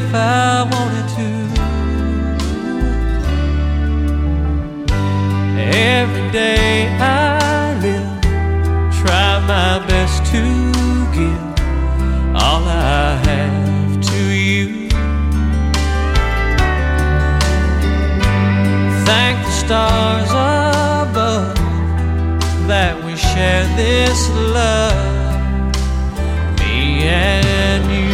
if I wanted to. Every day I live, try my best to give all I have to you. Thank the stars above that we share this love, me and you.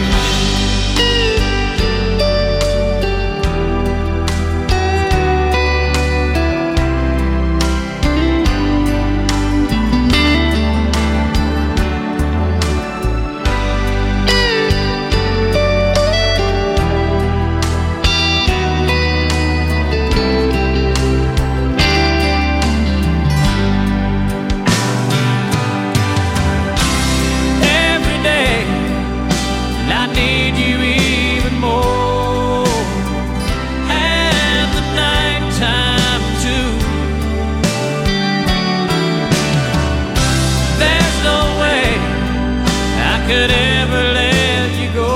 Could ever let you go,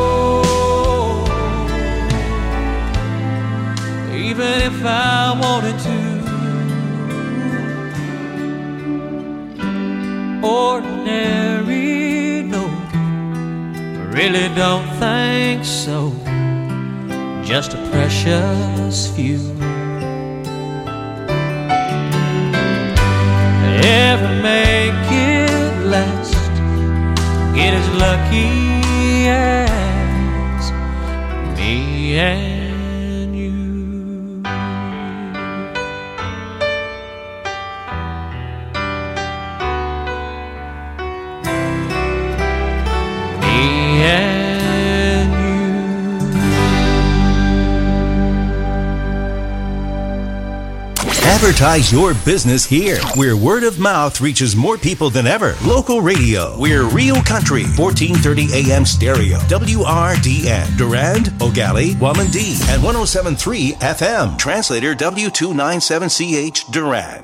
even if I wanted to. Ordinary, no, I really don't think so. Just a precious few. Ever make it last, get as lucky as me and you. Me and you. Advertise your business here, where word of mouth reaches more people than ever. Local radio. We're Real Country, 1430 AM stereo. WRDN. Durand, Ogali, Wamandee, and 107.3 FM. Translator W297CH Durand.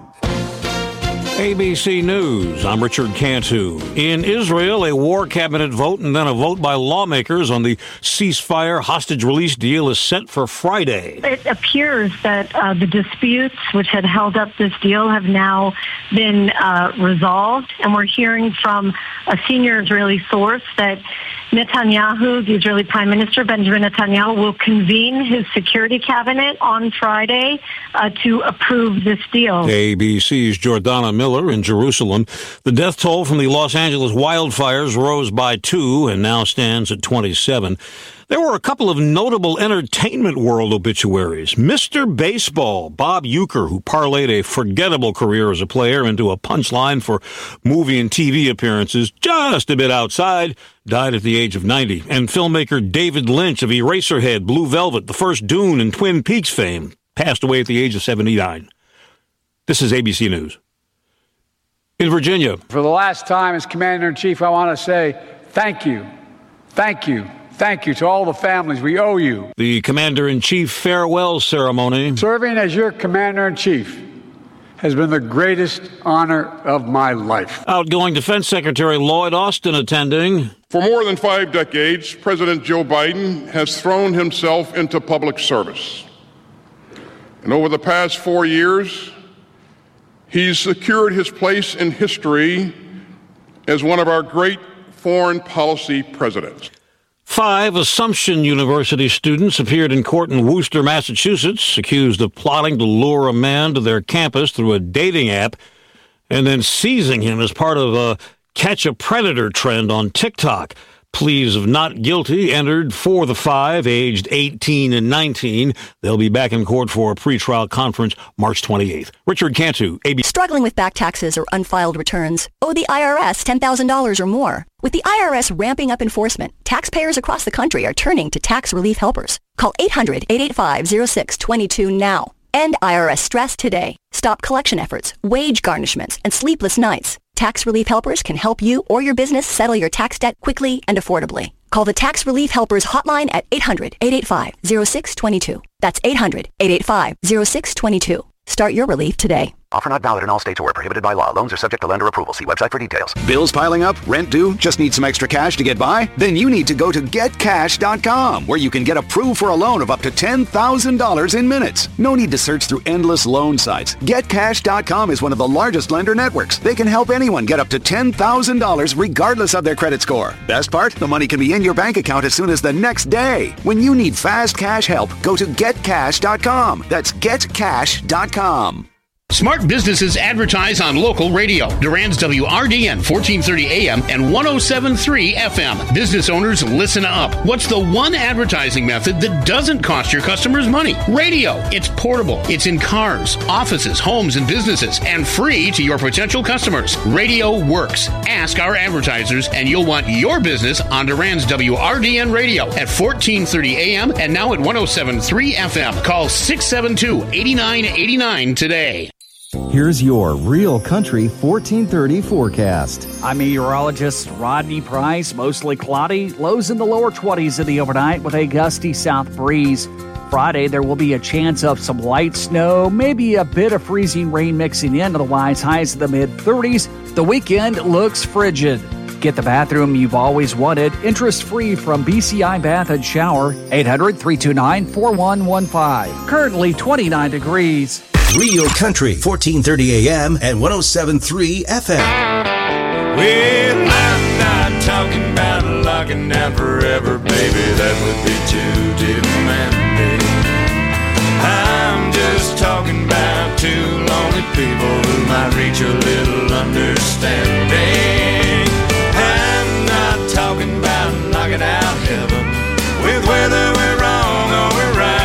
ABC News, I'm Richard Cantu. In Israel, a war cabinet vote and then a vote by lawmakers on the ceasefire hostage release deal is set for Friday. It appears that the disputes which had held up this deal have now been resolved, and we're hearing from a senior Israeli source that Netanyahu, the Israeli Prime Minister, Benjamin Netanyahu, will convene his security cabinet on Friday to approve this deal. ABC's Jordana Miller in Jerusalem. The death toll from the Los Angeles wildfires rose by 2 and now stands at 27. There were a couple of notable entertainment world obituaries. Mr. Baseball, Bob Uecker, who parlayed a forgettable career as a player into a punchline for movie and TV appearances just a bit outside, died at the age of 90. And filmmaker David Lynch of Eraserhead, Blue Velvet, The First Dune, and Twin Peaks fame, passed away at the age of 79. This is ABC News. In Virginia. For the last time as Commander-in-Chief, I want to say thank you. Thank you. Thank you to all the families. We owe you. The Commander-in-Chief farewell ceremony. Serving as your Commander-in-Chief has been the greatest honor of my life. Outgoing Defense Secretary Lloyd Austin attending. For more than 5 decades, President Joe Biden has thrown himself into public service. And over the past 4 years, he's secured his place in history as one of our great foreign policy presidents. 5 Assumption University students appeared in court in Worcester, Massachusetts, accused of plotting to lure a man to their campus through a dating app and then seizing him as part of a catch a predator trend on TikTok. Pleas of not guilty entered for the 5, aged 18 and 19. They'll be back in court for a pretrial conference March 28th. Richard Cantu, ABC. Struggling with back taxes or unfiled returns? Owe the IRS $10,000 or more? With the IRS ramping up enforcement, taxpayers across the country are turning to tax relief helpers. Call 800-885-0622 now. End IRS stress today. Stop collection efforts, wage garnishments, and sleepless nights. Tax Relief Helpers can help you or your business settle your tax debt quickly and affordably. Call the Tax Relief Helpers hotline at 800-885-0622. That's 800-885-0622. Start your relief today. Offer not valid in all states or prohibited by law. Loans are subject to lender approval. See website for details. Bills piling up? Rent due? Just need some extra cash to get by? Then you need to go to GetCash.com, where you can get approved for a loan of up to $10,000 in minutes. No need to search through endless loan sites. GetCash.com is one of the largest lender networks. They can help anyone get up to $10,000 regardless of their credit score. Best part? The money can be in your bank account as soon as the next day. When you need fast cash help, go to GetCash.com. That's GetCash.com. Smart businesses advertise on local radio. Durand's WRDN 1430 AM and 107.3 FM. Business owners, listen up. What's the one advertising method that doesn't cost your customers money? Radio. It's portable. It's in cars, offices, homes, and businesses, and free to your potential customers. Radio works. Ask our advertisers, and you'll want your business on Durand's WRDN radio at 1430 AM and now at 107.3 FM. Call 672-8989 today. Here's your Real Country 1430 forecast. I'm meteorologist Rodney Price. Mostly cloudy, lows in the lower 20s in the overnight with a gusty south breeze. Friday, there will be a chance of some light snow, maybe a bit of freezing rain mixing in, otherwise highs in the mid-30s. The weekend looks frigid. Get the bathroom you've always wanted, interest-free from BCI Bath and Shower, 800-329-4115. Currently 29 degrees. Real Country, 1430 AM and 107.3 FM. Well, I'm not talking about locking down forever, baby. That would be too demanding. I'm just talking about two lonely people who might reach a little understanding. I'm not talking about knocking out heaven with whether we're wrong or we're right.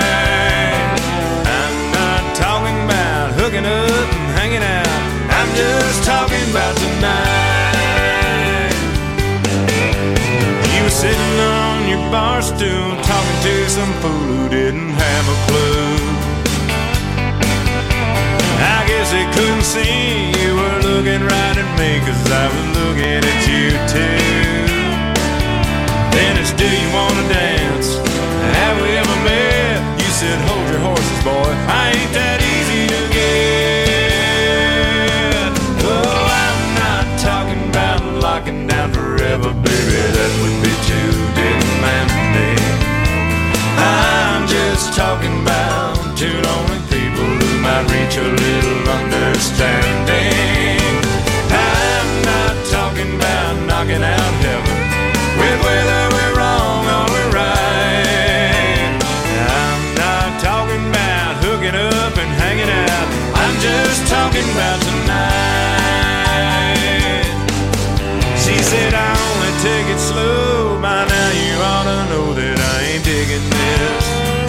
Hooking up and hanging out. I'm just talking about tonight. You were sitting on your bar stool talking to some fool who didn't have a clue. I guess they couldn't see you were looking right at me, 'cause I was looking at you too. Then it's, do you wanna dance? Have we ever met? You said, hold your horses, boy. I ain't that easy to get. Oh, I'm not talking about locking down forever, baby. That would be too demanding. I'm just talking about two lonely people who might reach a little understanding. I'm not talking about knocking out heaven with whether we're wrong or we're right. I'm not talking about hooking up and hanging out. I'm just talking about tonight. She said, I only take it slow. By now you ought to know that I ain't digging this.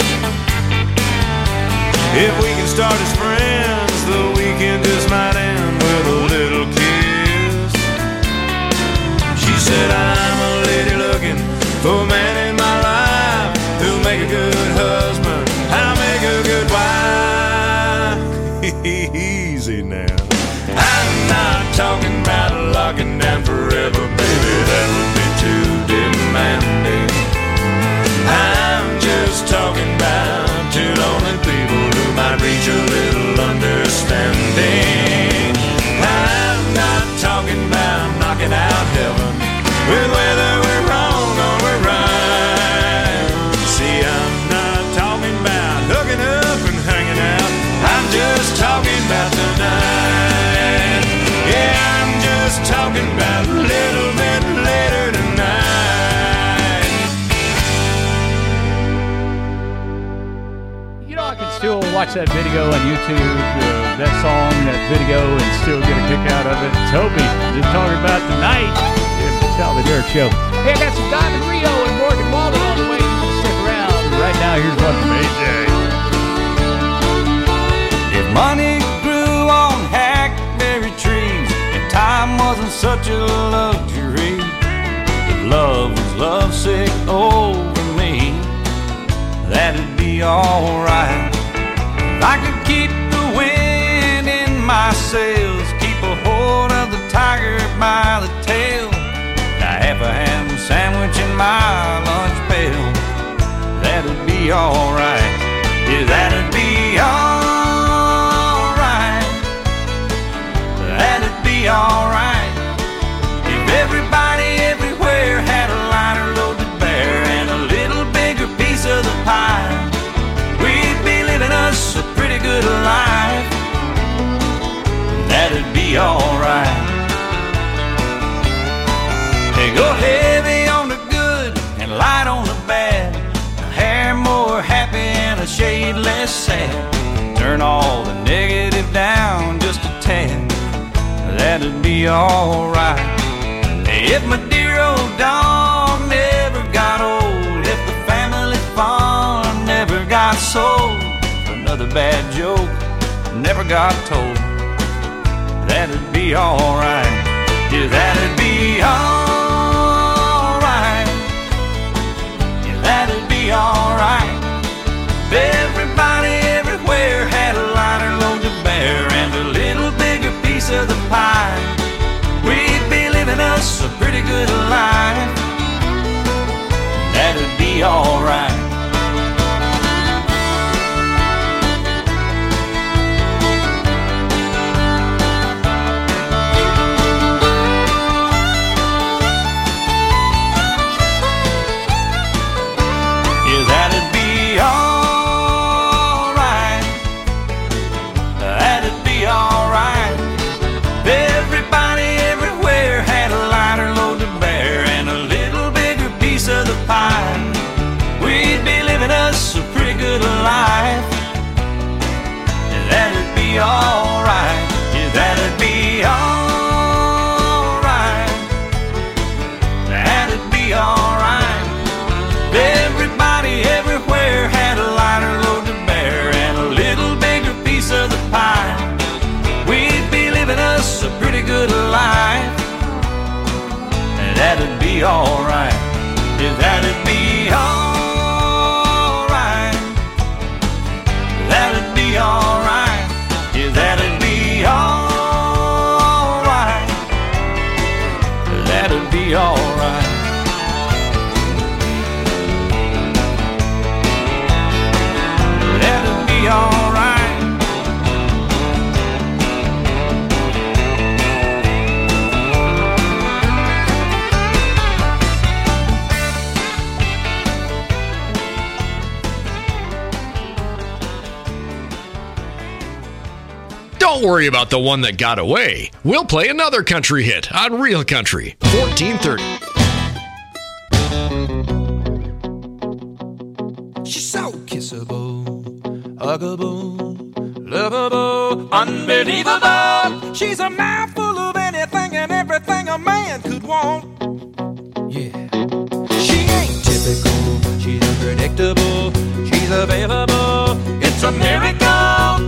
If we can start as friends, the weekend just might end with a little kiss. She said, I'm a lady looking for a man in my life who'll make a good husband, I'll make a good wife. Easy now. I'm not talking about locking down forever, baby. That would be too demanding. I'm just talking about two lonely people who might reach a little understanding. I'm not talking about knocking out heaven with whether we're wrong or we're right. See, I'm not talking about hooking up and hanging out. I'm just talking about tonight. Yeah, I'm just talking about a little bit later tonight. You know, I can still watch that video on YouTube, that song, that video, and still get a kick out of it. Toby, just talking about tonight. Tell the Dirt Show. Hey, I got some Diamond Rio and Morgan Walden on the way. You can stick around. Right now, here's one from AJ. If money grew on hackberry trees and time wasn't such a luxury, if love was lovesick over me, that'd be alright. If I could keep the wind in my sails, keep a hold of the tiger by the tail, half a ham sandwich in my lunch pail, that'd be alright. Yeah, that'd be alright. be alright. If my dear old dog never got old, if the family farm never got sold, another bad joke never got told, that'd be alright. Yeah, that'd be alright. Yeah, that'd be alright. Everybody everywhere had a lighter load to bear and a little bigger piece of the pie. We'd be living us a pretty good life. That'd be alright. Life, that'd be alright. Yeah, that'd be alright. That'd be alright. Everybody everywhere had a lighter load to bear and a little bigger piece of the pie. We'd be living us a pretty good life. That'd be alright. Yeah, that'd be alright. That'd be alright. Yeah, that'd be alright. That'd be alright. That'd be alright. Don't worry about the one that got away. We'll play another country hit on Real Country 1430. She's so kissable, huggable, lovable, unbelievable. She's a mouthful of anything and everything a man could want. Yeah. She ain't typical, she's unpredictable, she's available. It's a miracle.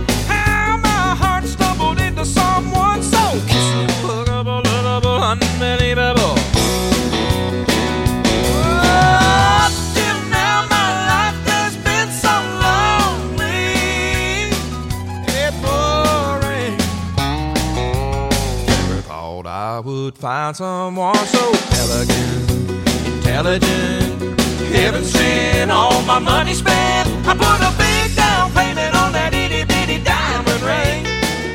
Someone so kissable, huggable, lovable, unbelievable. Oh, till now my life has been so lonely and boring. Never thought I would find someone so elegant, intelligent, heaven sent. All my money spent, I put a big down payment on that itty bitty diamond ring.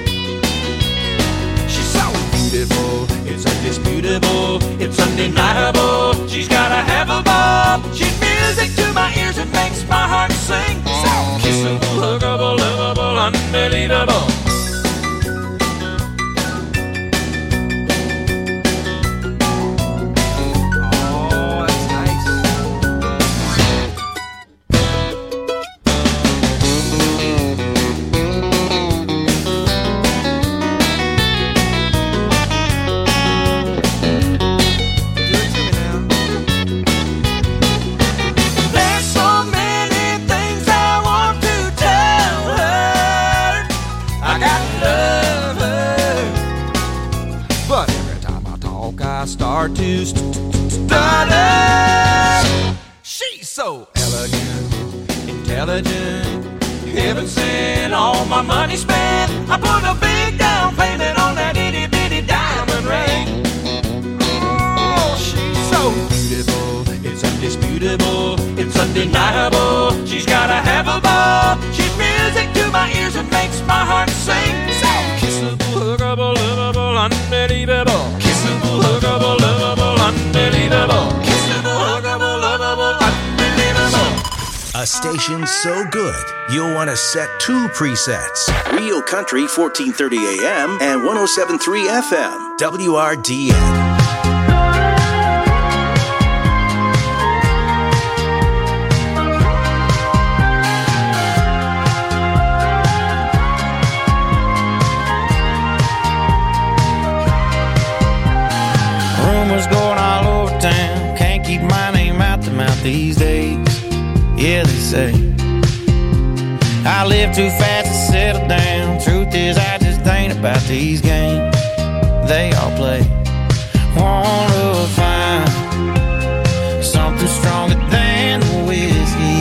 It's undisputable, it's undeniable. She's got a have a ball. She's music to my ears and makes my heart sing. So kissable, huggable, lovable, unbelievable. Start to stutter. She's so elegant, intelligent, heaven sent. All my money spent, I put a big down payment on that itty bitty diamond ring. Oh, she's so beautiful, it's undisputable, it's undeniable. She's got a have a ball. She's music to my ears and makes my heart sing. So kissable, huggable, lovable, unbelievable. Kissable, huggable, lovable, unbelievable. Kissable, huggable, lovable, unbelievable. A station so good, you'll want to set two presets. Real Country 1430 AM and 107.3 FM. WRDN. keep my name out the mouth these days. Yeah, they say I live too fast to settle down. Truth is, I just ain't about these games they all play. Wanna find something stronger than the whiskey.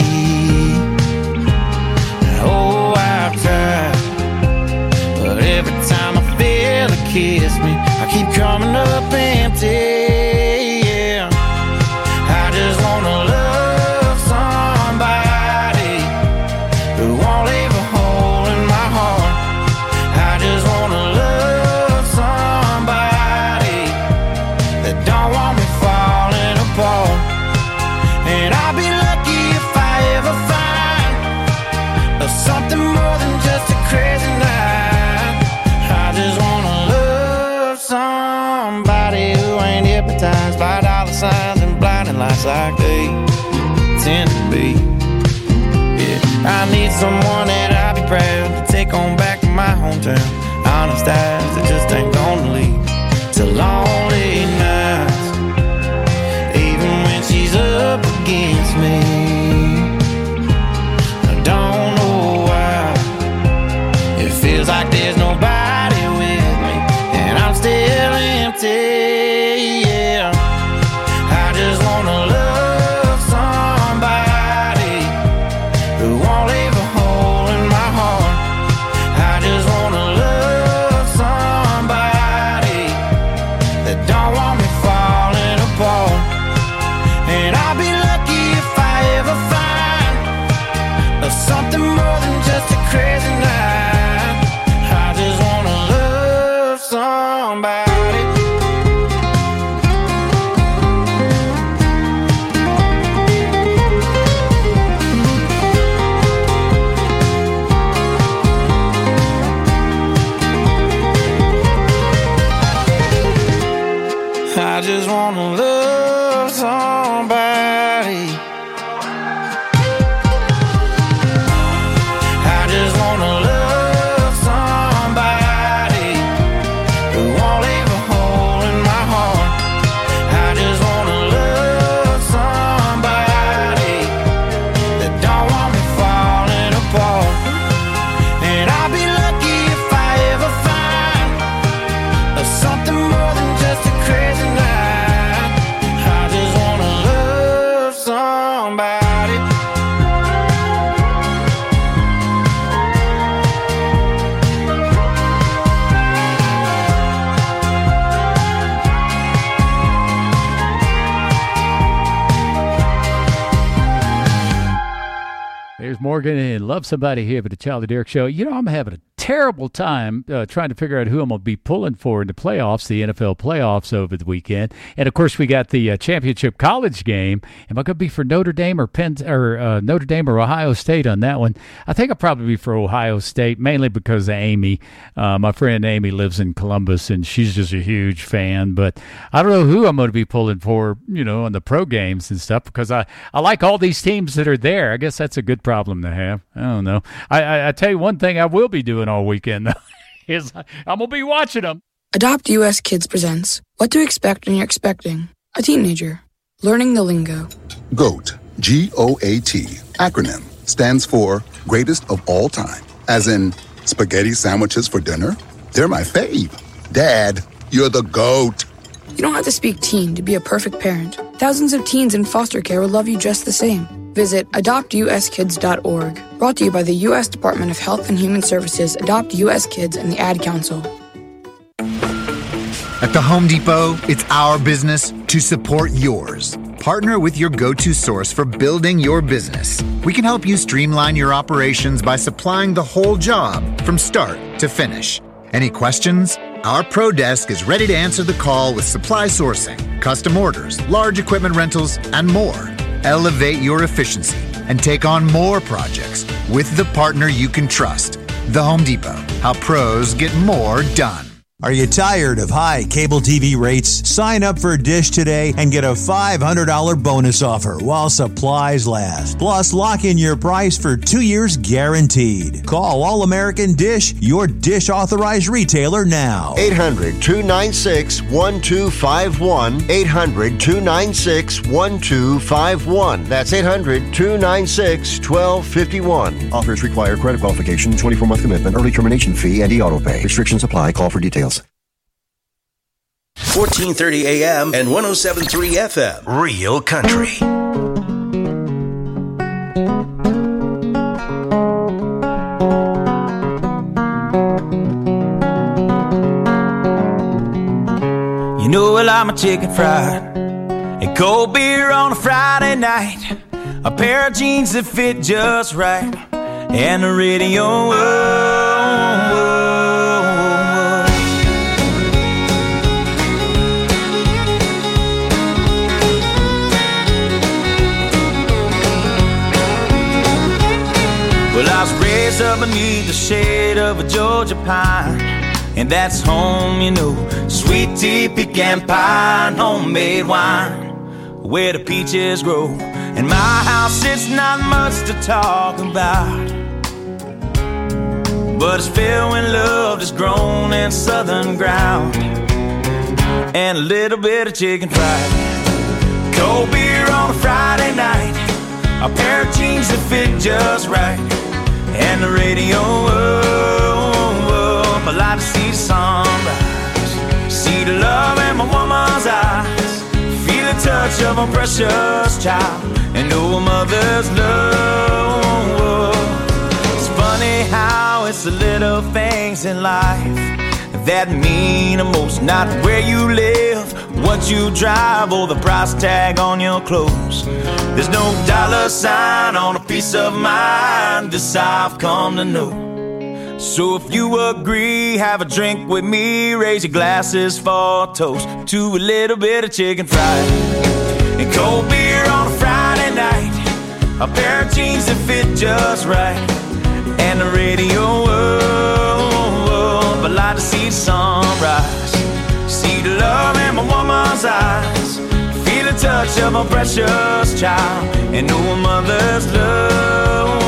Oh, I've tried, but every time I feel it kiss me, I keep coming up empty. Yeah, I just wanna love somebody who won't leave a hole in my heart. I just wanna love somebody that don't want me falling apart. And I'll be lucky if I ever find something more than just a crazy night. I just wanna love somebody who ain't hypnotized by dollar signs and blinding lights like they tend to be. Yeah, I need someone that I'll be proud to take on back to my hometown. Honest eyes that just ain't gonna lead to lonely nights, even when she's up against me. I don't know why it feels like there's nobody with me, and I'm still empty. Yeah, I just wanna love somebody who won't leave a hole in my heart. I just wanna love somebody that don't want me falling apart. And I'll be lucky if I ever find something more than just a crazy night. I just wanna love somebody. I just wanna love somebody. I just wanna love somebody who won't leave a hole in my heart. I just wanna love somebody that don't want me falling apart. And I'll be lucky if I ever find something more than just a crazy night. I just wanna love somebody. There's Morgan and Love Somebody here for the Charlie Derrick Show. You know, I'm having a terrible time trying to figure out who I'm going to be pulling for in the playoffs, the NFL playoffs over the weekend. And, of course, we got the championship college game. Am I going to be for Notre Dame or Notre Dame or Ohio State on that one? I think I'll probably be for Ohio State, mainly because of Amy. My friend Amy lives in Columbus, and she's just a huge fan. But I don't know who I'm going to be pulling for, you know, on the pro games and stuff, because I like all these teams that are there. I guess that's a good problem to have. I don't know. I tell you one thing I will be doing all weekend, though, is I'm going to be watching them. Adopt US Kids presents What to Expect When You're Expecting a Teenager. Learning the lingo. GOAT, G-O-A-T, acronym, stands for Greatest of All Time. As in, spaghetti sandwiches for dinner? They're my fave. Dad, you're the GOAT. You don't have to speak teen to be a perfect parent. Thousands of teens in foster care will love you just the same. Visit adoptuskids.org. Brought to you by the U.S. Department of Health and Human Services, Adopt U.S. Kids, and the Ad Council. At the Home Depot, it's our business to support yours. Partner with your go-to source for building your business. We can help you streamline your operations by supplying the whole job from start to finish. Any questions? Our Pro Desk is ready to answer the call with supply sourcing, custom orders, large equipment rentals, and more. Elevate your efficiency and take on more projects with the partner you can trust. The Home Depot. How pros get more done. Are you tired of high cable TV rates? Sign up for Dish today and get a $500 bonus offer while supplies last. Plus, lock in your price for 2 years guaranteed. Call All American Dish, your Dish authorized retailer now. 800-296-1251. 800-296-1251. That's 800-296-1251. Offers require credit qualification, 24-month commitment, early termination fee, and e-auto pay. Restrictions apply. Call for details. 1430 AM and 107.3 FM. Real Country. You know I like my chicken fried and cold beer on a Friday night, a pair of jeans that fit just right, and the radio. Well, I was raised up beneath the shade of a Georgia pine, and that's home, you know. Sweet tea, pecan pie, and homemade wine, where the peaches grow. In my house, it's not much to talk about, but it's filled with love that's grown in southern ground, and a little bit of chicken fried. Cold beer on a Friday night, a pair of jeans that fit just right, and the radio up. I like to see the sunrise, see the love in my woman's eyes, feel the touch of a precious child, and know a mother's love. It's funny how it's the little things in life that mean the most. Not where you live, what you drive, or the price tag on your clothes. There's no dollar sign on a piece of mind, this I've come to know. So if you agree, have a drink with me, raise your glasses for a toast to a little bit of chicken fried and cold beer on a Friday night, a pair of jeans that fit just right, and the radio up. I like to see the sunrise, see the love in my woman's eyes, feel the touch of a precious child, and know a mother's love.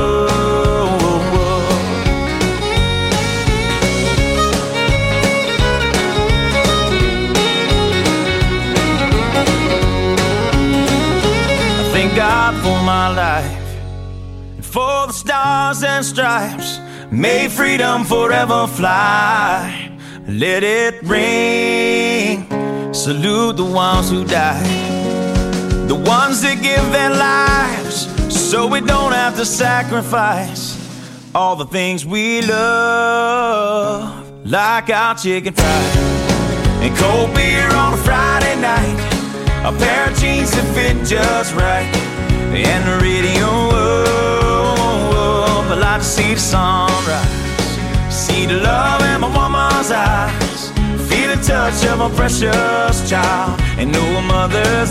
Thank God for my life and for the stars and stripes. May freedom forever fly. Let it ring. Salute the ones who died, the ones that give their lives so we don't have to sacrifice all the things we love, like our chicken fried and cold beer on a Friday night, a pair of jeans that fit just right, and the radio up. I like to see the sunrise, see the love in my woman's eyes, feel the touch of a precious child, and know a mother's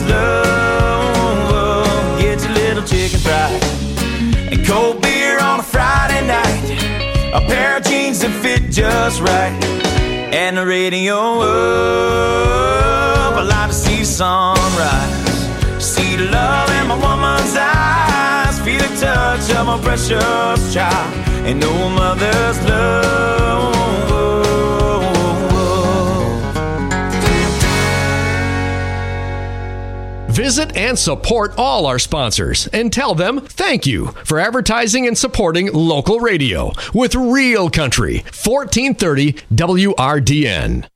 love. Get your little chicken fried and cold beer on a Friday night, a pair of jeans that fit just right, and the radio up. I like to see the sunrise, see the love in my woman's eyes, feel the touch of a precious child, and know a mother's love. Visit and support all our sponsors and tell them thank you for advertising and supporting local radio with Real Country, 1430 WRDN.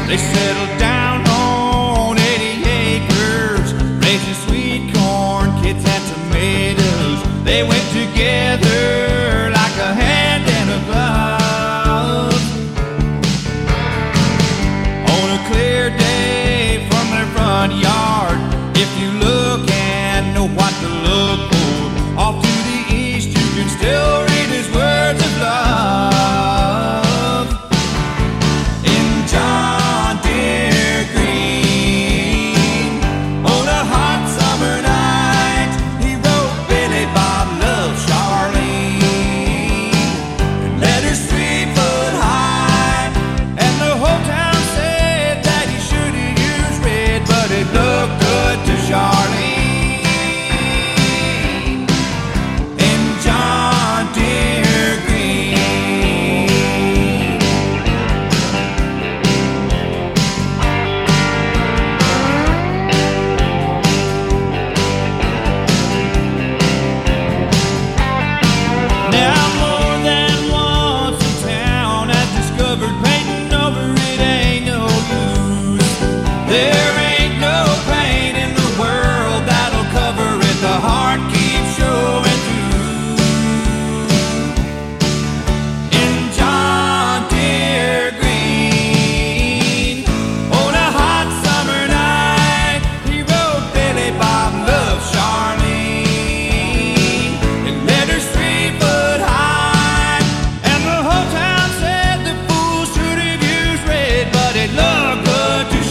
They settled down on 80 acres, raising sweet corn, kids had tomatoes. They went together like a hand and a glove. On a clear day from their front yard, if you look and know what to look for, off to the east you can still read his words of love. In John Deere green, on a hot summer night, he wrote Billy Bob loves Charlene, and letters 3 foot high, and the whole town said that he should have used red, but it looked good to Charlene. In John Deere green. Now more than once in town has discovered painting over it ain't no use. There ain't no paint in the world that'll cover it. The heart keeps showing through. In John Deere green, on a hot summer night, he wrote Billy Bob loves Charlene, and letters 3 foot high, and the whole town said the fool should have used red, but it looked good to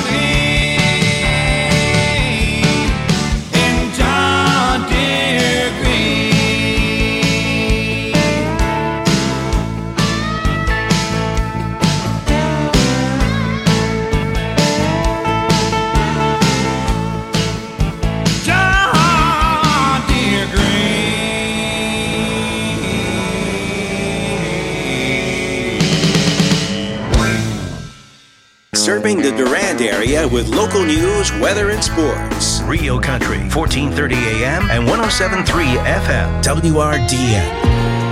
Charlene. In John Deere green. John Deere Serving the Durand area with local news, weather, and sports. Rio Country, 1430 AM and 107.3 FM. WRDN.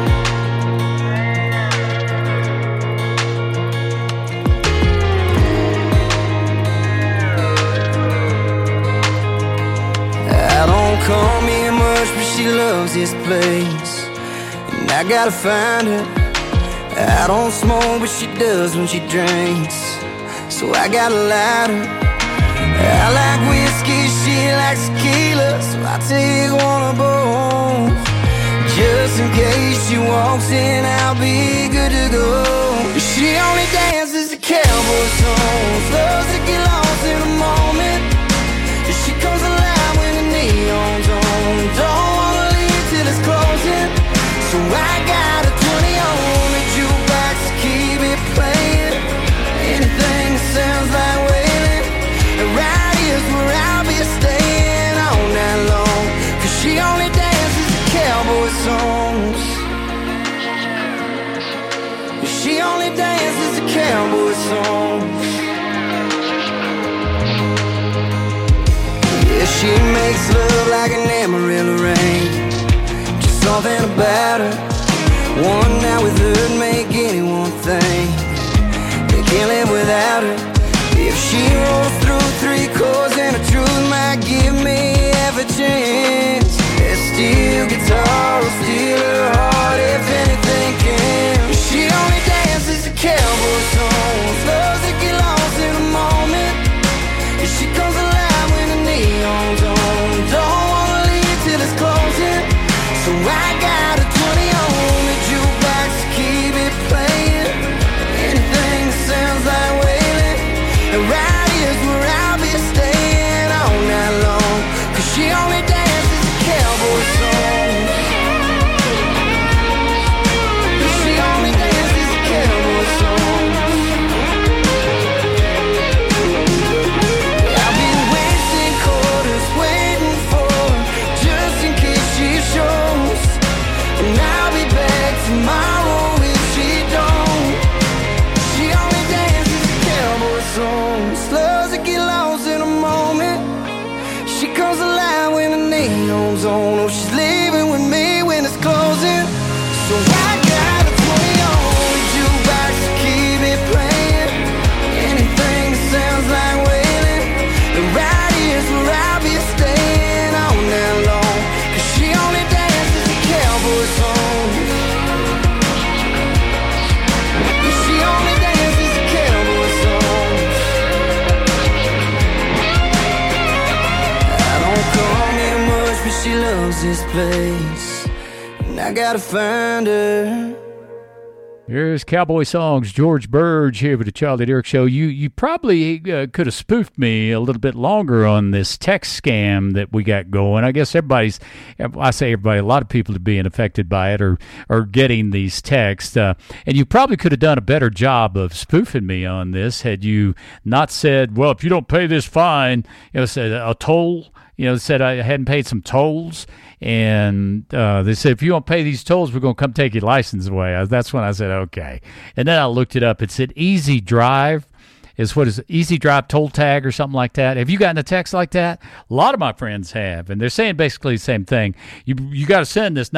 I don't call me much, but she loves this place, and I gotta find her. I don't smoke, but she does when she drinks, so I got a lighter. I like whiskey, she likes tequila, so I take one of both. Just in case she walks in, I'll be good to go. She only dances to cowboy songs, loves to get lost in the moment. She comes alive when the neon's on, don't wanna leave till it's closing. So I got a 20 on the jukebox to keep it playing. Anything that sounds like wailing, right here's where I'll be staying all night long. Cause she only dances to cowboy songs. She only dances to cowboy songs. Yeah, she makes love like an Amarillo rain. Just something about her. One night with her would make anyone think they can't live without her. If she rolls through 3 chords and the truth might give me half a chance, that steel guitar will steal her heart if anything can. She only dances to cowboy songs, loves to get lost in the moment. She comes alive when the neon's on, don't wanna leave till it's closing. So I got a 20 on the jukebox to keep it playing. Anything that sounds like wailing, and right here's where I'll be staying all night long. Cause she only dances to cowboy songs. She only dances to cowboy songs. I've been wasting quarters waiting for her, just in case she shows. And I'll be back tomorrow if she don't. She only dances to cowboy songs. loves this place, and I gotta find her. Here's Cowboy Songs, George Burge here with the Charlie Derrick Show. You probably could have spoofed me a little bit longer on this text scam that we got going. I guess I say everybody, a lot of people are being affected by it or getting these texts. And you probably could have done a better job of spoofing me on this had you not said, well, if you don't pay this fine, said a toll, said I hadn't paid some tolls. And they said, if you don't pay these tolls, we're going to come take your license away. That's when I said, okay. And then I looked it up. It said Easy Drive Easy Drive toll tag or something like that. Have you gotten a text like that? A lot of my friends have. And they're saying basically the same thing. You got to send this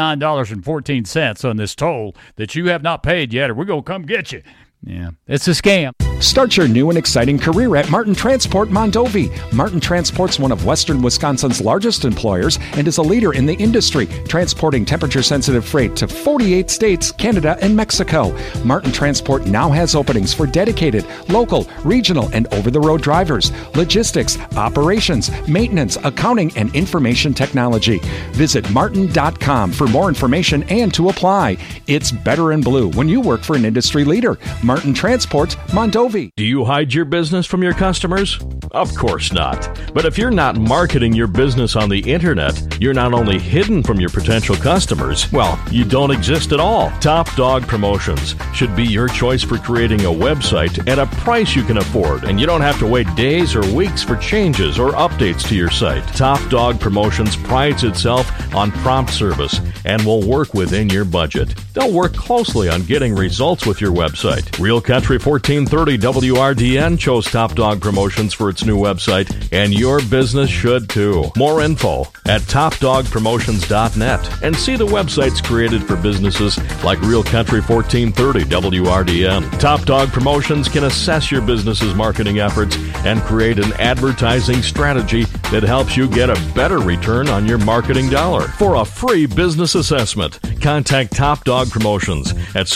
$9.14 on this toll that you have not paid yet, or we're going to come get you. Yeah, it's a scam. Start your new and exciting career at Martin Transport Mondovi. Martin Transport's one of Western Wisconsin's largest employers and is a leader in the industry, transporting temperature-sensitive freight to 48 states, Canada, and Mexico. Martin Transport now has openings for dedicated, local, regional, and over-the-road drivers, logistics, operations, maintenance, accounting, and information technology. Visit martin.com for more information and to apply. It's better in blue when you work for an industry leader. Martin Transport, Mondovi. Do you hide your business from your customers? Of course not. But if you're not marketing your business on the internet, you're not only hidden from your potential customers, well, you don't exist at all. Top Dog Promotions should be your choice for creating a website at a price you can afford, and you don't have to wait days or weeks for changes or updates to your site. Top Dog Promotions prides itself on prompt service and will work within your budget. They'll work closely on getting results with your website. Real Country 1430 WRDN chose Top Dog Promotions for its new website, and your business should too. More info at topdogpromotions.net and see the websites created for businesses like Real Country 1430 WRDN. Top Dog Promotions can assess your business's marketing efforts and create an advertising strategy that helps you get a better return on your marketing dollar. For a free business assessment, contact Top Dog Promotions at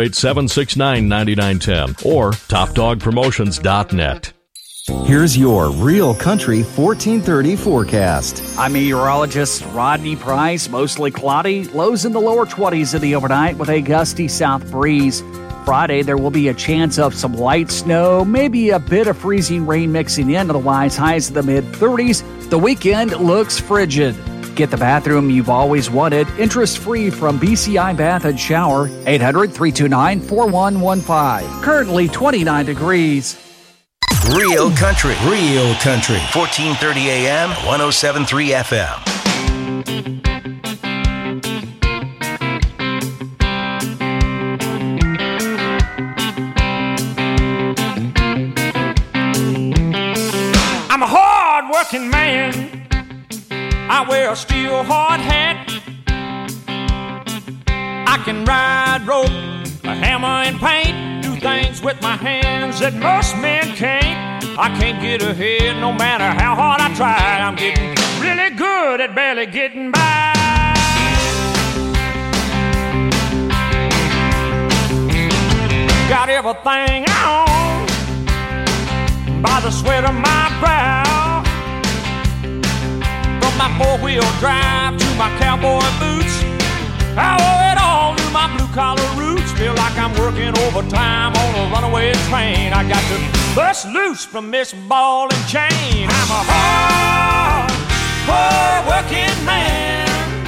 608-769-9910 or topdogpromotions.net. Here's your Real Country 1430 forecast. I'm meteorologist Rodney Price. Mostly cloudy, lows in the lower 20s in the overnight with a gusty south breeze. Friday, there will be a chance of some light snow, maybe a bit of freezing rain mixing in, otherwise highs in the mid-30s. The weekend looks frigid. Get the bathroom you've always wanted, interest-free from BCI Bath and Shower, 800-329-4115. Currently 29 degrees. Real Country, 1430 AM, 107.3 FM. I'm a hard-working man. I wear a steel hard hat. I can ride rope, a hammer and paint, do things with my hands that most men can't. I can't get ahead no matter how hard I try. I'm getting really good at barely getting by. Got everything I own by the sweat of my brow. From my four-wheel drive to my cowboy boots, I owe it all to my blue-collar roots. Feel like I'm working overtime on a runaway train. I got to bust loose from this ball and chain. I'm a hard-working man.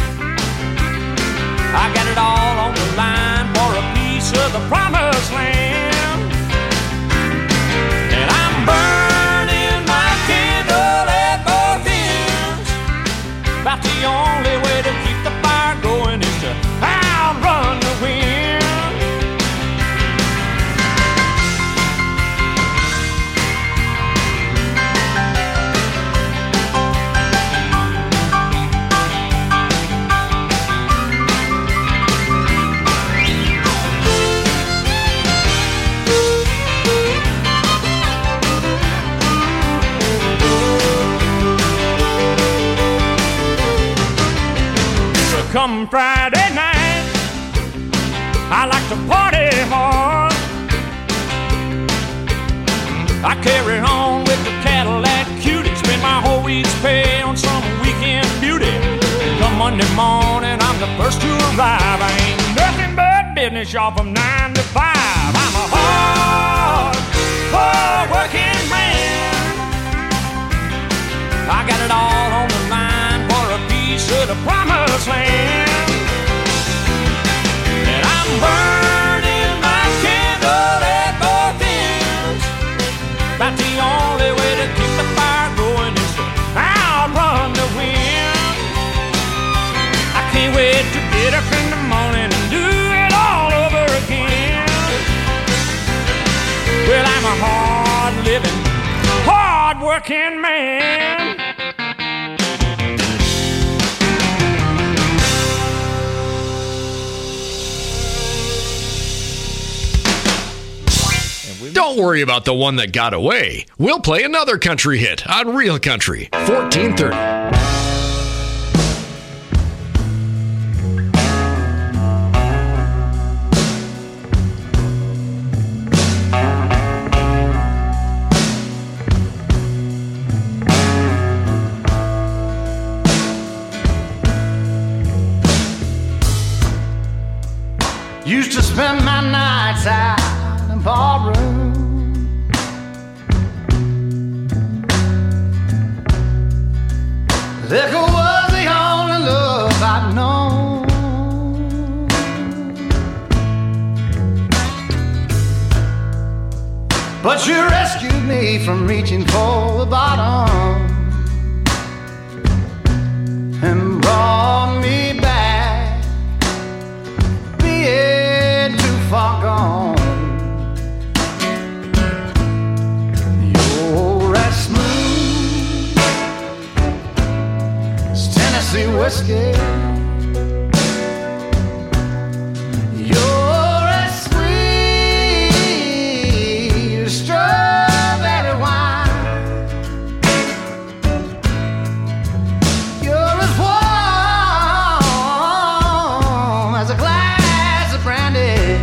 I got it all on the line for a piece of the promised land. And I'm burning my candle at both ends. About the only way to keep the fire going is to outrun the wind. Come Friday night, I like to party hard. I carry on with the Cadillac Cutie, spend my whole week's pay on some weekend beauty. Come Monday morning, I'm the first to arrive. I ain't nothing but business, y'all, from 9 to 5. I'm a hard working man. I got it all on the line for a piece of the promised land. And I'm burning my candle at both ends. That's the only way to keep the fire going is to outrun the wind. I can't wait to get up in the morning and do it all over again. Well, I'm a hard-living, hard-working man. Don't worry about the one that got away. We'll play another country hit on Real Country 1430. Used to spend my nights out in barroom. Liquor was the only love I'd known. But you rescued me from reaching for the bottom and brought me back, being too far gone. You're as smooth as Tennessee whiskey. You're as sweet as strawberry wine. You're as warm as a glass of brandy.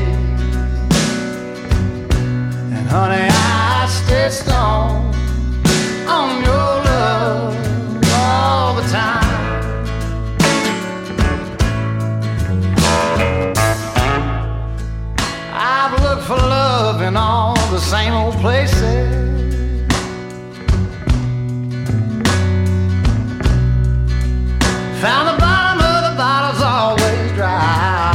And honey, I stay strong on your love all the time. I've looked for love in all the same old places. Found the bottom of the bottle's always dry.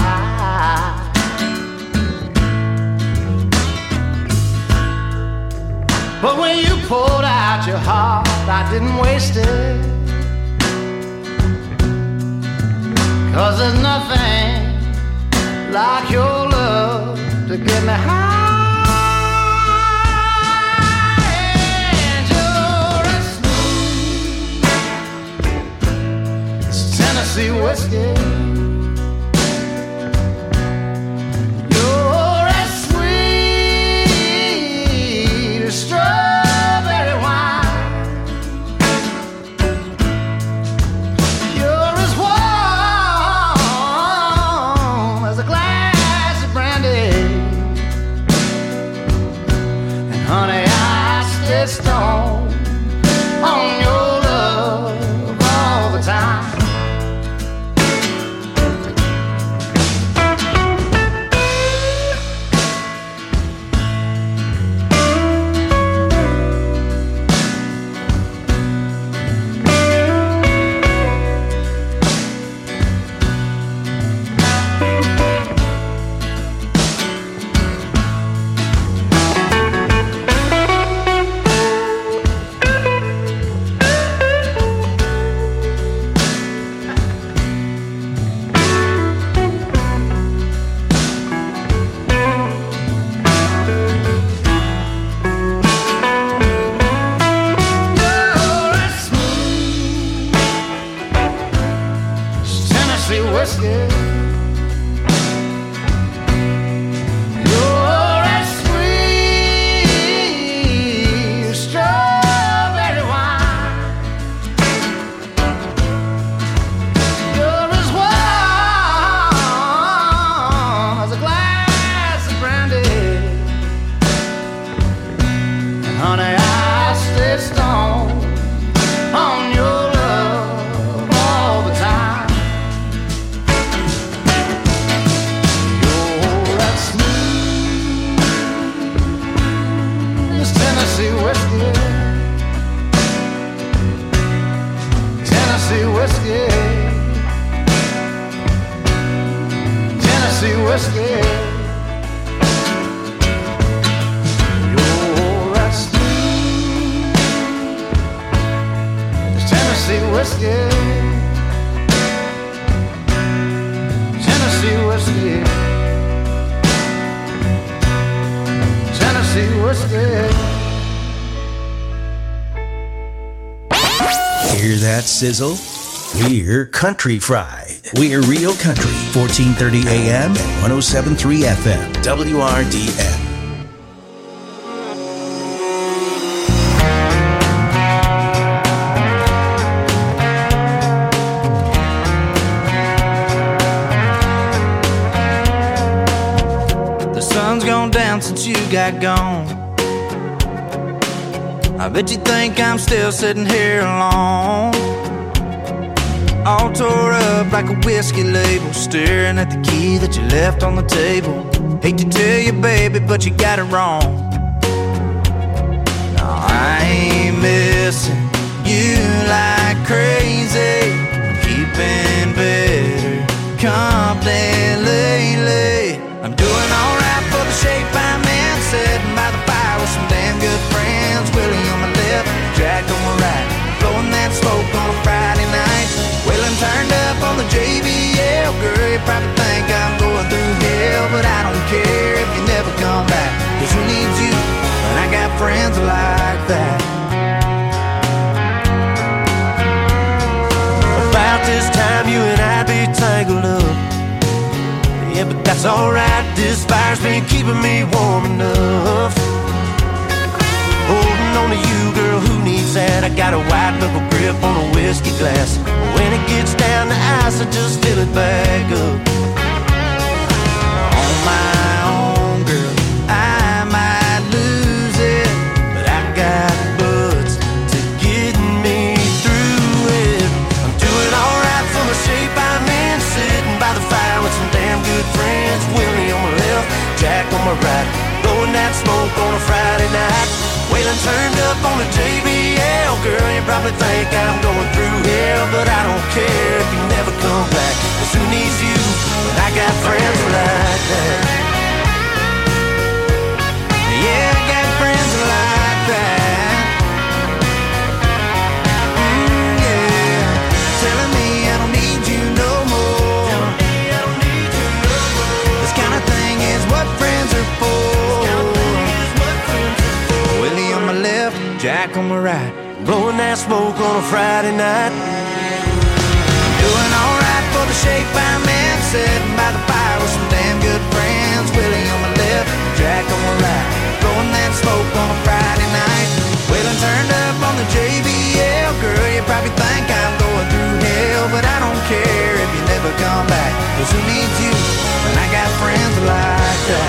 But when you poured out your heart, I didn't waste it. 'Cause there's nothing like your love to get me high. And you're as smooth as Tennessee whiskey. You're as sweet as strawberry wine. You're as warm as a glass of brandy. And honey, I stay strong on your love all the time. Tennessee whiskey. You're as sweet as strawberry wine. You're as warm as a glass of brandy. And honey, I stay strong on your love all the time. Tennessee whiskey, Tennessee whiskey, Tennessee whiskey. You're right sweet, it's Tennessee whiskey, Tennessee whiskey, Tennessee whiskey. Hear that sizzle? We're Country Fried. We're Real Country, 1430 AM and 107.3 FM, WRDN. The sun's gone down since you got gone. I bet you think I'm still sitting here alone, all tore up like a whiskey label, staring at the key that you left on the table. Hate to tell you, baby, but you got it wrong. No, I ain't missing you like crazy, keeping better company lately. I'm doing alright for the shape I'm in, sitting by the fire with some damn good friends. Willie on my left, Jack on my right, blowing that smoke on a Friday night. Waylon turned up on the JBL. Girl, you probably think I'm going through hell, but I don't care if you never come back, 'cause who needs you when I got friends like that? About this time you and I'd be tangled up. Yeah, but that's alright, this fire's been keeping me warm enough. Holding on to you, girl, who needs that? I got a white knuckle grip on a whiskey glass. When it gets down to ice, I just fill it back up. On my own, girl, I might lose it, but I got buds to get me through it. I'm doing alright for the shape I'm in, sitting by the fire with some damn good friends. Willie on my left, Jack on my right, blowing that smoke on a Friday night. Waylon turned up on the JBL. Girl, you probably think I'm going through hell, but I don't care if you never come back, 'cause who needs you when I got friends like that? Yeah, I got friends like that. Yeah, telling me I don't need you no more. This kind of thing is what friends are for. Willie on my left, Jack on my right, blowing that smoke on a Friday night. Doing alright for the shape I'm in, sitting by the fire with some damn good friends. Willie on my left, Jack on my right, blowing that smoke on a Friday night. Waylon turned up on the JBL. Girl, you probably think I'm going through hell, but I don't care if you never come back, 'cause who needs you when I got friends like that?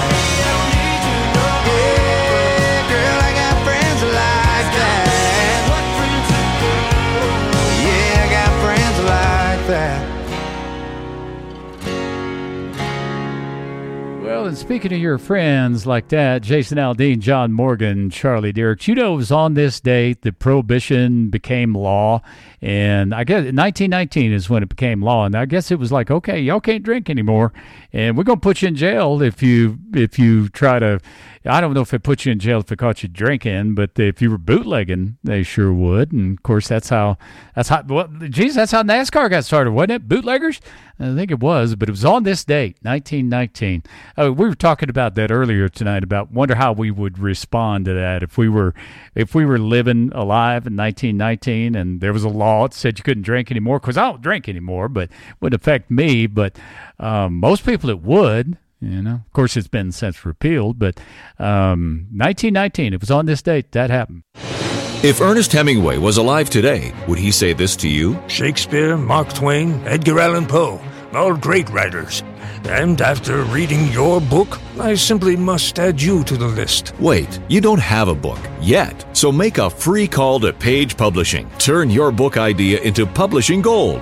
Well, and speaking of your friends like that, Jason Aldean, John Morgan, Charlie Dirks, you know, it was on this date that Prohibition became law. And I guess 1919 is when it became law. And I guess it was like, okay, y'all can't drink anymore, and we're going to put you in jail if you try to. I don't know if it put you in jail if it caught you drinking, but if you were bootlegging, they sure would. And of course, that's how NASCAR got started, wasn't it? Bootleggers? I think it was, but it was on this date, 1919. We were talking about that earlier tonight. Wonder how we would respond to that if we were living alive in 1919 and there was a law that said you couldn't drink anymore. Because I don't drink anymore, but it wouldn't affect me. But most people it would. You know, of course, it's been since repealed, but 1919, it was on this date that happened. If Ernest Hemingway was alive today, would he say this to you? Shakespeare, Mark Twain, Edgar Allan Poe, all great writers. And after reading your book, I simply must add you to the list. Wait, you don't have a book yet, so make a free call to Page Publishing. Turn your book idea into publishing gold.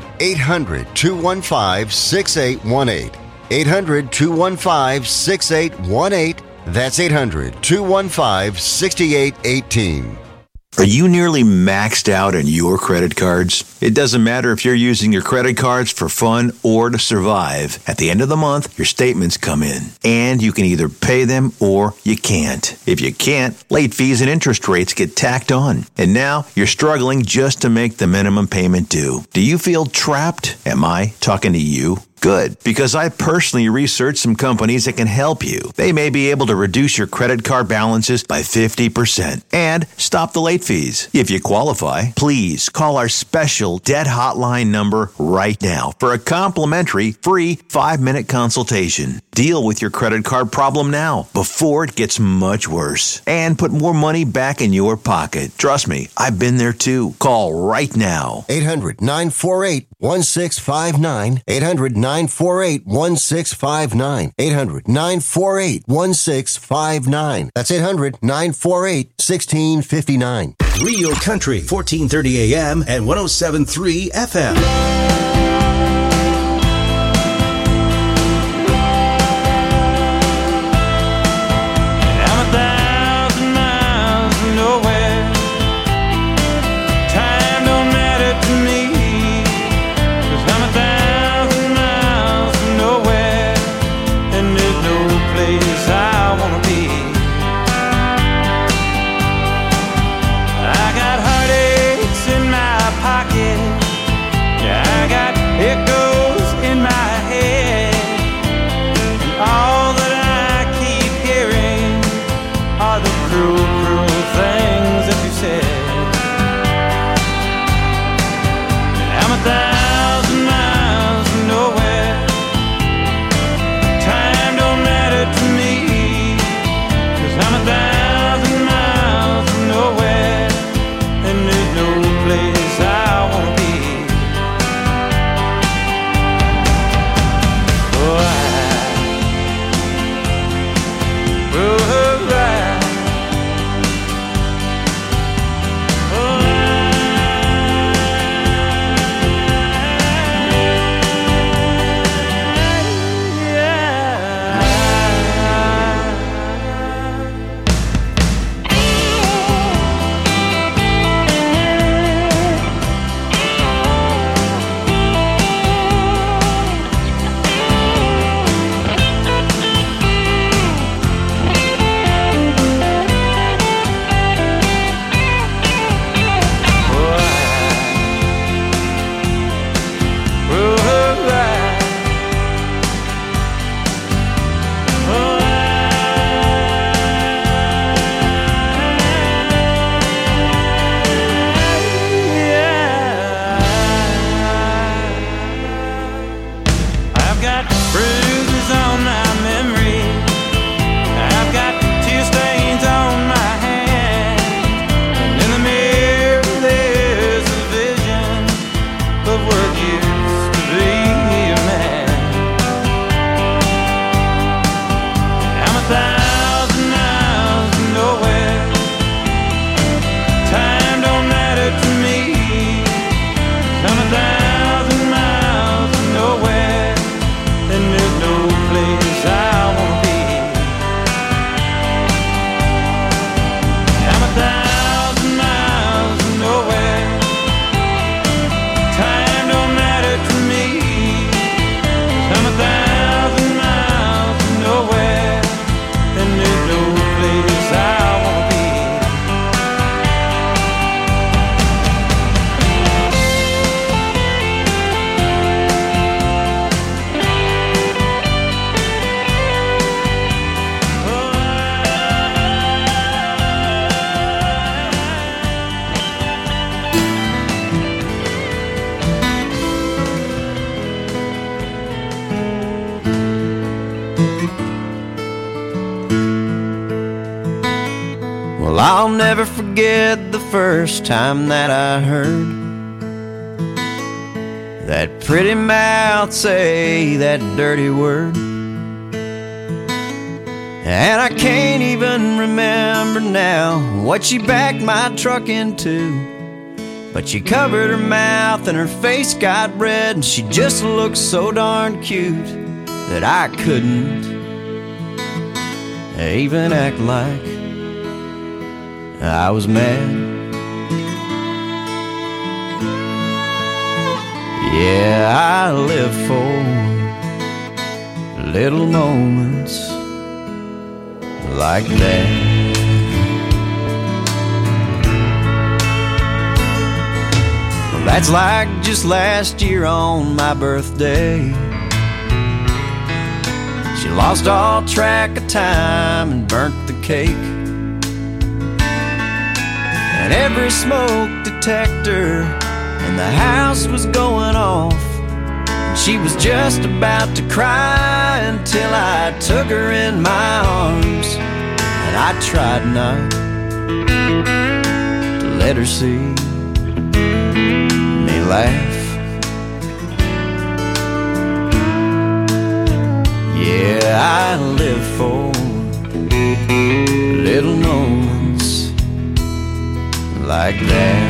800-215-6818. 800-215-6818. That's 800-215-6818. Are you nearly maxed out on your credit cards? It doesn't matter if you're using your credit cards for fun or to survive. At the end of the month, your statements come in, and you can either pay them or you can't. If you can't, late fees and interest rates get tacked on. And now you're struggling just to make the minimum payment due. Do you feel trapped? Am I talking to you? Good, because I personally researched some companies that can help you. They may be able to reduce your credit card balances by 50% and stop the late fees. If you qualify, please call our special debt hotline number right now for a complimentary free 5-minute consultation. Deal with your credit card problem now before it gets much worse and put more money back in your pocket. Trust me, I've been there too. Call right now. 800-948-1659. 800-948-1659. 800-948-1659. That's 800-948-1659. Real Country, 1430 AM and 107.3 FM. Well, I'll never forget the first time that I heard that pretty mouth say that dirty word. And I can't even remember now what she backed my truck into, but she covered her mouth and her face got red, and she just looked so darn cute that I couldn't even act like I was mad. Yeah, I live for little moments like that. Well, that's like just last year on my birthday. She lost all track of time and burnt the cake. And every smoke detector in the house was going off. And she was just about to cry until I took her in my arms. And I tried not to let her see me laugh. Yeah, I live for little moments like that.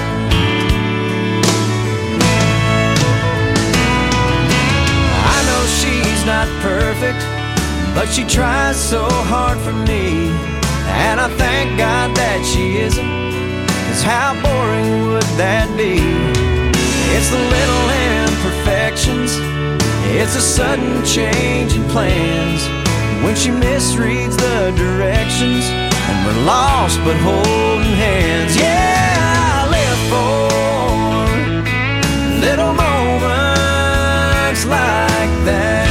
I know she's not perfect, but she tries so hard for me. And I thank God that she isn't, 'cause how boring would that be? It's the little imperfections, it's a sudden change in plans, when she misreads the directions and we're lost but holding hands. Yeah, I live for little moments like that.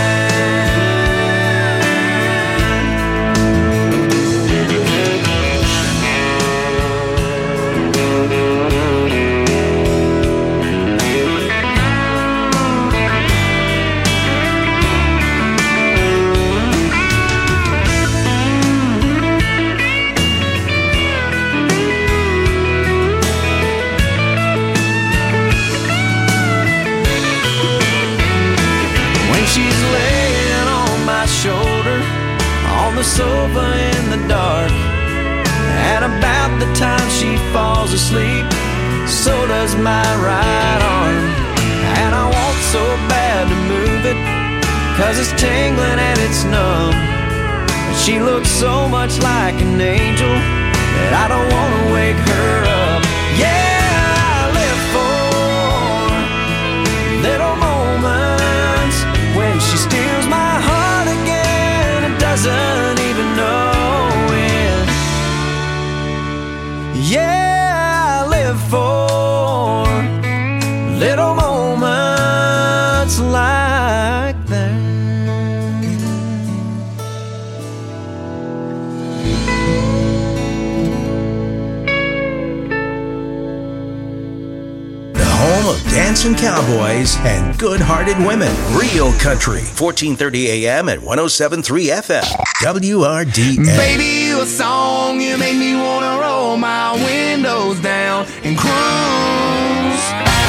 The sofa in the dark, and about the time she falls asleep, so does my right arm. And I want so bad to move it, 'cause it's tingling and it's numb. And she looks so much like an angel that I don't want to wake her up. Yeah, I live for little moments when she steals my heart again and doesn't even know it. Yeah, I live for little moments like that. The home of dancing cowboys and good-hearted women. Real Country, 1430 AM and 107.3 FM. WRDN. Baby, you a song, you make me wanna roll my windows down and cruise.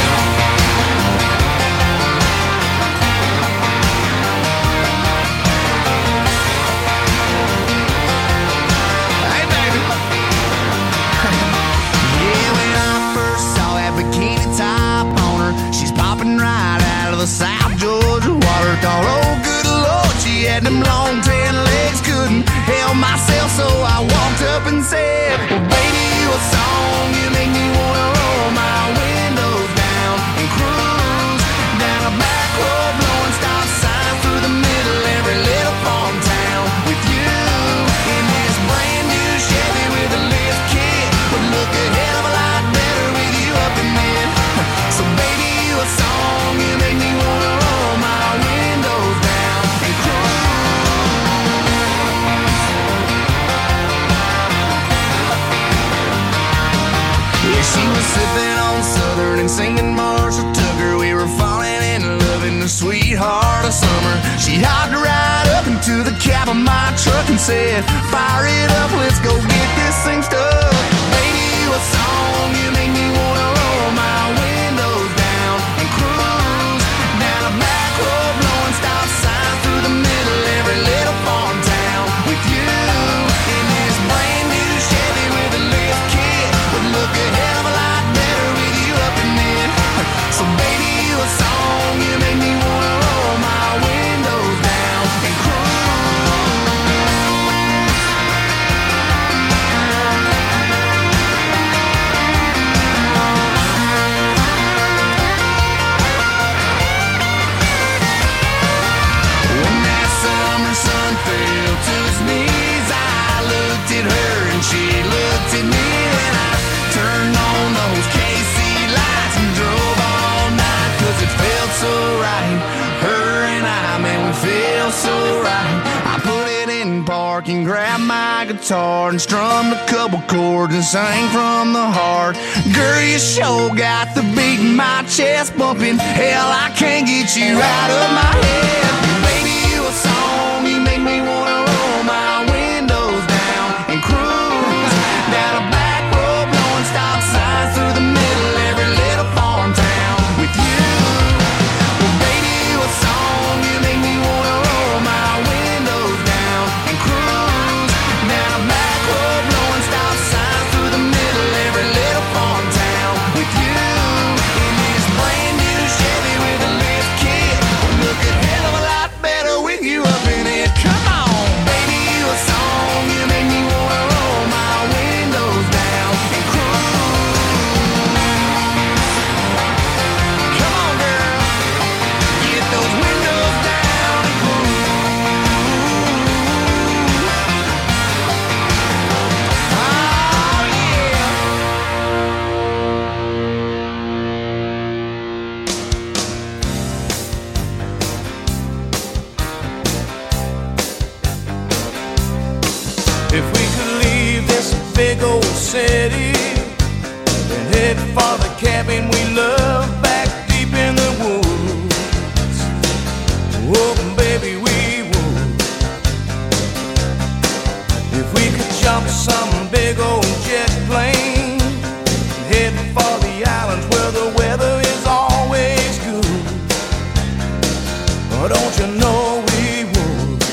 Hey, baby. Yeah, when I first saw that bikini top on her, she's popping right out of the South Georgia water. Thought, oh, good Lord, she had them long tan legs, couldn't help myself, so I walked up and said, well, baby, you a song, you make me wanna roll my windows down and cruise down a back road, blowing stop signs through the middle every little farm town with you in this brand new Chevy with a lift kit. Would look a hell of a lot better with you up in it. So baby, you a song, you make me wanna roll my windows down and cruise. Yeah, she was sipping on Southern and singing Marshall Tucker. We were falling in love in the sweetheart of summer. She hopped right up into the cab of my truck and said, fire it up, let's go get this thing stuck. Baby, you a song, you make me wanna roll my windows down and cruise down a back road, blowing stop signs through the middle every little farm town with you in this brand new Chevy with a lift kit. Would look a hell of a lot better with you up in it. So baby, you a song, you make me wanna roll my windows down and cruise. guitar and strummed a couple chords and sang from the heart. Girl, you sure got the beat in my chest bumping. Hell, I can't get you out of my head. Baby, you a song, you make me wanna roll my windows down and cruise down a back road, blowing stop signs through the middle of every little farm town with you. Well, baby, you a song, you make me wanna roll my windows down and cruise down a back road, blowing stop signs through the middle of every little farm town with you. In this brand new Chevy with a lift kit, look a hell of a lot better with you up in it. Come on, baby, you a song, you make me wanna roll my windows down and cruise. Come on, girl, get those windows down and cruise. Oh, yeah. If we could leave this big old city and head for the cabin we love back deep in the woods, oh baby we would. If we could jump some big old jet plane and head for the islands where the weather is always good, oh don't you know we would.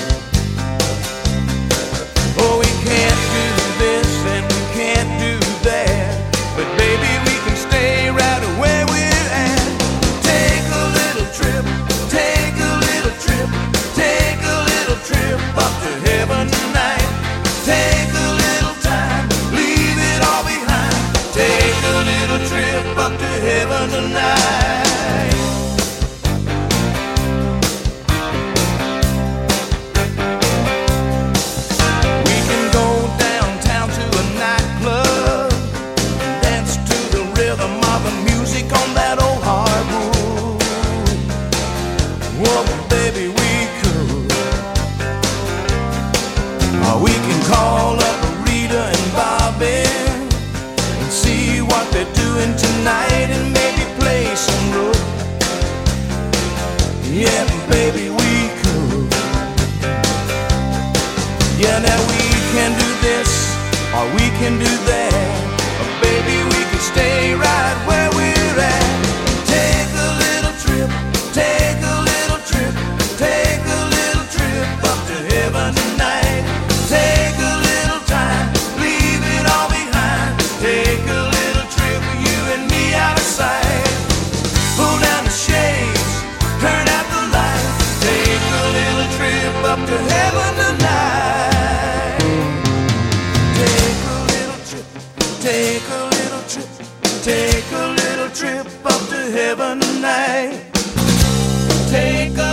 Oh, we can't do this and we can't do that, but baby we can stay right where we're at. Take a little trip, take a little trip, take a little trip up to heaven tonight. Take a little time, leave it all behind. Take a little trip up to heaven tonight. We can go downtown to a nightclub, dance to the rhythm of the music on that old hardwood. Whoa, baby, we could. Or we can call up Rita and Bobby and see what they're doing tonight and maybe play some road. Yeah, baby, we could. Yeah, now we can do this or we can do that, or baby we can stay right where we're at. Take a little trip, take a little trip, take a little trip up to heaven tonight. Take a little time, leave it all behind. Take a little trip with you and me out of sight. Pull down the shades, turn out the lights. Take a little trip up to heaven tonight. Take a little trip, take a little trip, take a little trip up to heaven tonight. Take a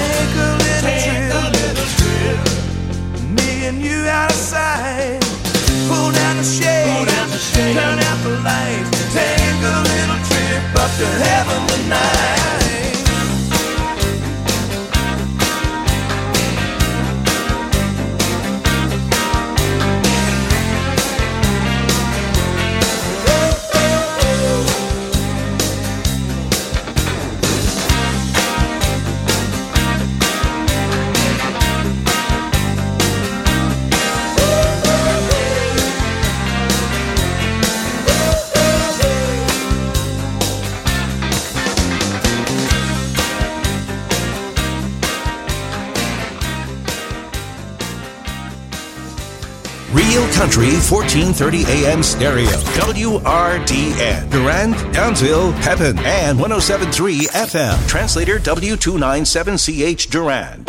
little trip, me and you out of sight. Pull down the shades, turn out the lights. Take a little trip up to heaven tonight. Real Country 1430 AM stereo. WRDN. Durand, Downsville, Pepin, and 107.3 FM. Translator W297CH Durand.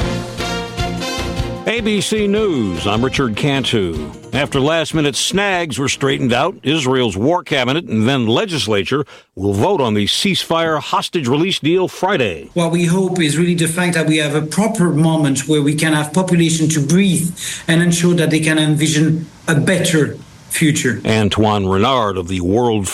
ABC News, I'm Richard Cantu. After last-minute snags were straightened out, Israel's war cabinet and then legislature will vote on the ceasefire hostage release deal Friday. What we hope is really the fact that we have a proper moment where we can have population to breathe and ensure that they can envision a better future. Antoine Renard of the World